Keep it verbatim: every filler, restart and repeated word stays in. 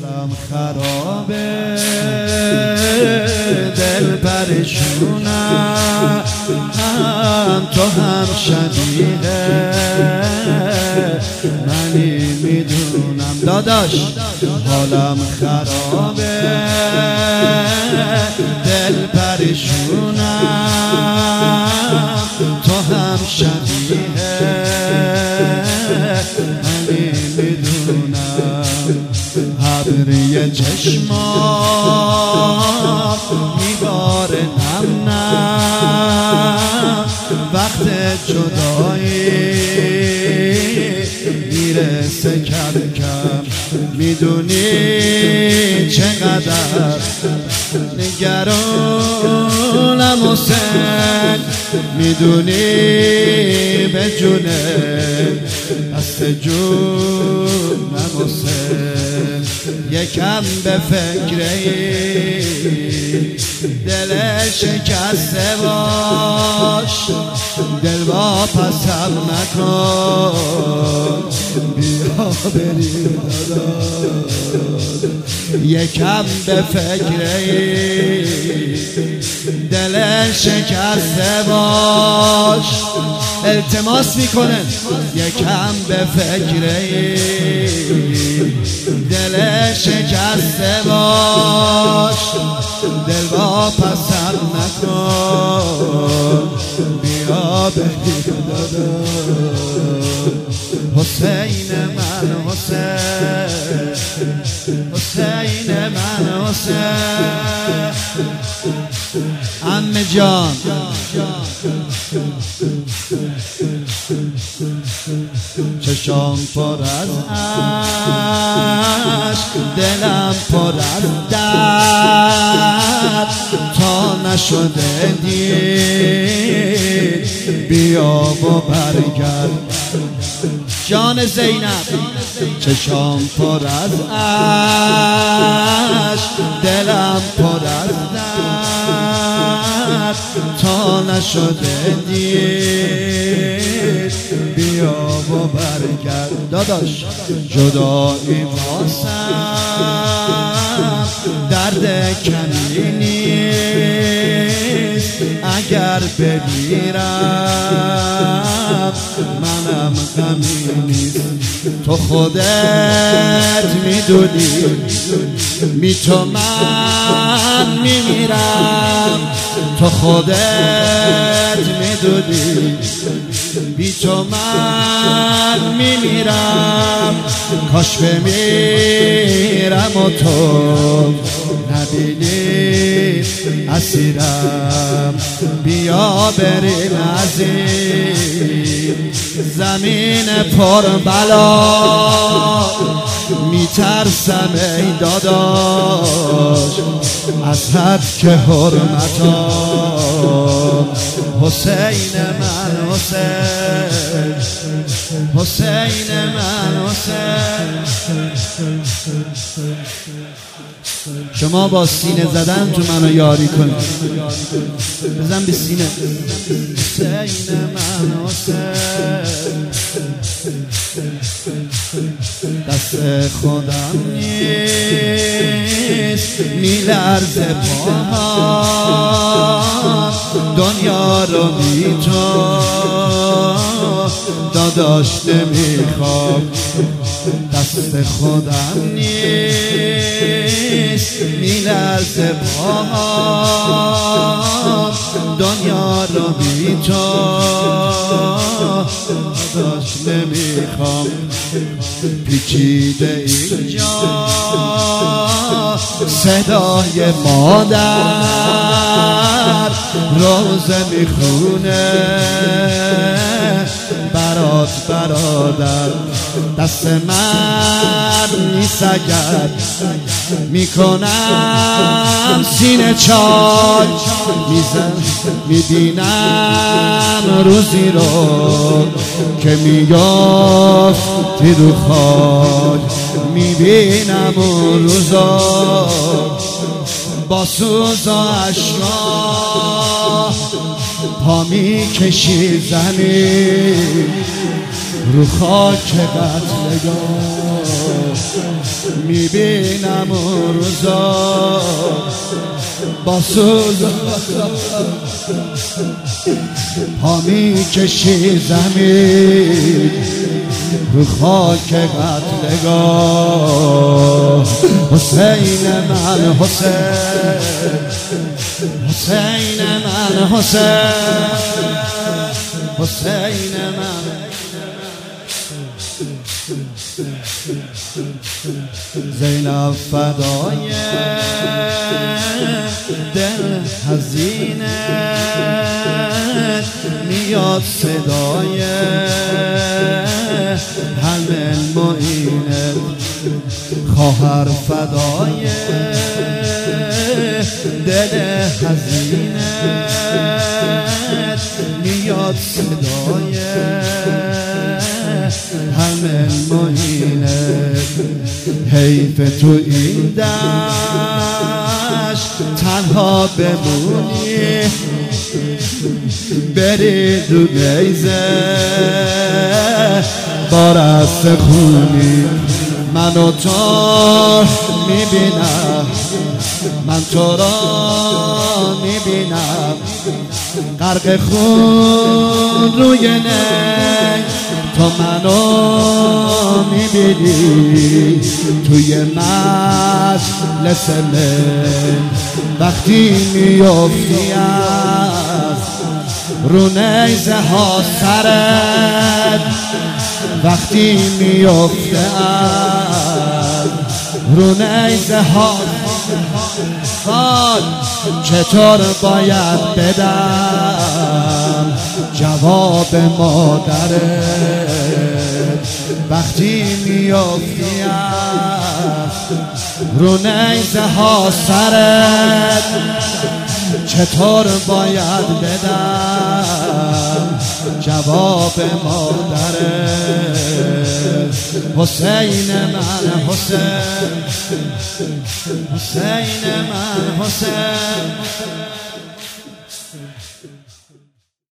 حالم خرابه دل پریشونم هم تو هم شبیه منی میدونم داداش حالم خرابه دل پریشونم تو هم شبیه منی میدونم ابری چشمام میباره نم نم وقت جدایی میرسه کم کم میدونی چقدر نگرانم حسین میدونی به جونه دست جونم حسین یکم به فکری دل شکسته باش دل با پسم نکن بیا بریم داداش یکم به فکری دل شکسته باش التماس میکنه یکم به فکری دل شکسته باش دل با پسم نکن بیا بریم داداش حسین من حسین حسین من حسین عمه جان چشام پر از عشق دلم پر از درد تا نشده دید بیا و برگرد جان زینب چشام پر از عشق دلم پر از درد تا نشده دید بیا و برگرد داداش جدایی واسم درد کمی نیست اگر بمیرم منم غمی نیست تو خودت میدونی می تو من میمیرم تو خودت میدونی بی تو من میمیرم کاش بمیرم و تو نبینی اسیرم بیا بریم از این زمین پر بلا میترسم ای داداش از حد که حرمتم حسین من حسین حسین من حسین شما با سینه زدن تو منو یاری کنید بزن به سینه حسین من حسین دست خودم نیست میلرزه پاهم دنیا رو بی تو داداش نمیخوام دست خودم نیست میلرزه پاهم دنیا رو بی تو داداش نمیخوام پیچیده اینجا صدای مادر روزه میخونه برات برادر دست من نیست اگر میکنم سینه چاک میزن میبینم روزی رو که میافتی رو خاک میبینم اون روزا با سوز و اشکا پا میکشی زمین رو خاک قتلگاه میبینم اون روزا با سوز پا میکشی زمین رو خاک قتلگاه. حسین من حسین، حسین من حسین، حسین من. زینب فدای دل حزینه میاد صدای حلم المعینه. خواهر فدای دل حزینه میاد صدای حلم المعینه. حیف تو این دشت تنها بمونی، بری دو نیزه بارست خونی. من و تو میبینم، من تو را میبینم غرق خون روی نی. تو منو میبینی توی مجلس من وقتی میافتی از رو نیزه ها سرت، وقتی میافته از رو نیزه ها خان. چطور باید بدم جواب مادرت وقتی میافتی از رو نیزه ها سرت؟ چطور باید بدم جواب مادرت؟ حسین من حسین، حسین من حسین.